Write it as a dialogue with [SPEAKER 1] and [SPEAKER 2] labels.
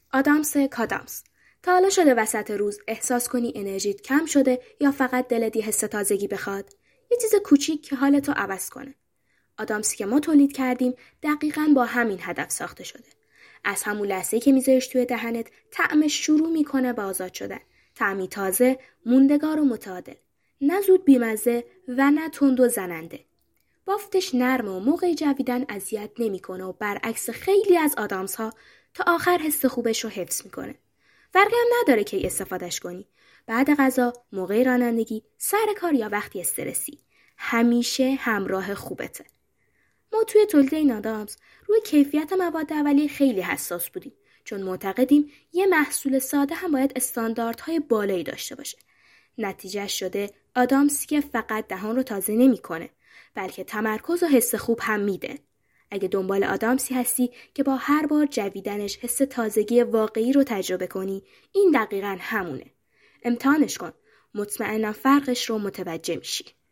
[SPEAKER 1] آدامس کادامس. تا حالا شده وسط روز احساس کنی انرژیت کم شده یا فقط دلت یه حس تازگی بخواد؟ یه چیز کوچیک که حالتو عوض کنه. آدامسی که ما تولید کردیم دقیقاً با همین هدف ساخته شده. از همون لحظه‌ای که میذاریش توی دهنت طعمش شروع میکنه به آزاد شدن. طعمی تازه، موندگار و متعادل. نه زود بیمزه و نه تند و زننده. بافتش نرمه و موقع جویدن اذیت نمیکنه و برعکس خیلی از آدامس‌ها تا آخر حس خوبش رو حفظ میکنه. فرقی هم نداره کی استفادهش کنی. بعد غذا، موقع رانندگی، سر کار یا وقتی استرسی. همیشه همراه خوبته. ما توی تولید این آدامس روی کیفیت مواد اولیه خیلی حساس بودیم چون معتقدیم یه محصول ساده هم باید استانداردهای بالایی داشته باشه. نتیجه شده آدامسی که فقط دهان رو تازه نمی‌کنه بلکه تمرکز و حس خوب هم میده. اگه دنبال آدامسی هستی که با هر بار جویدنش حس تازگی واقعی رو تجربه کنی، این دقیقاً همونه. امتحانش کن. مطمئنم فرقش رو متوجه میشی.